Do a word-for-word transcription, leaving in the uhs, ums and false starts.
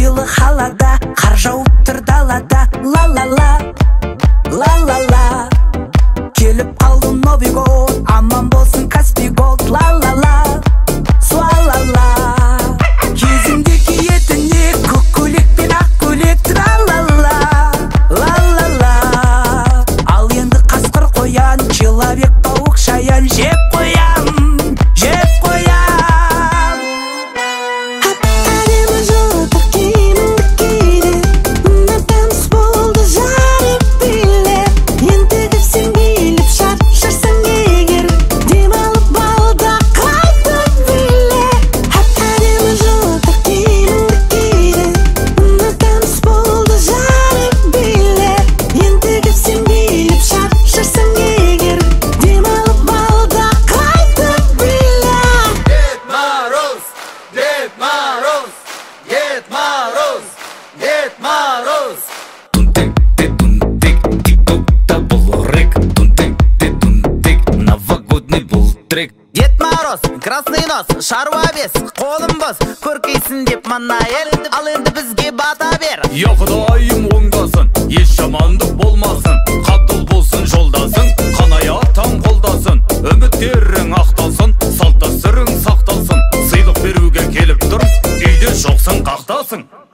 ойлы халада, қар жауып тұр далада. Ла-ла-ла, ла-ла-ла, келіп қалды Новый год, аман болсын Каспий голд. Ла-ла-ла, суа-ла-ла, кезіңде киетіне көк көйлек пен ақ көйлек. Тра-ла-ла, ла-ла-ла, ал енді қасқыр қоян, человек пауық шаян. Жеп қоям, жеп қоям. Әдемі жылтыр киіміңді киді, мына таныс болды жарық биле. Ентігіп сен келіп шаршарсың егер, демалып балда қайтып биле. Әдемі жылтыр киіміңді киді, мына таныс болды жарық биле. Ентігіп сен келіп шаршарсың егер, демалып балда қайтып биле. Дед Мороз, Дед Мороз, Дед Мороз, Дед Мороз. Тунтик ты тунтик, тик-ток-та был рэк. Тунтик ты тунтик, новогодний был трек. Дед Мороз, красный нос, шаруа бес, қолым бос, көркейсін деп мана ел, ал енді бізге бата бер. Я құдайым оңдасын, еш жамандық болмасын, қатыл болсын жолдасың, қанаяттан қолдасын, үміттерің ақталсын, салт дәстүрің сақталсын, сыйлық беруге келіп тұр, үйде жоқсың қақталсың.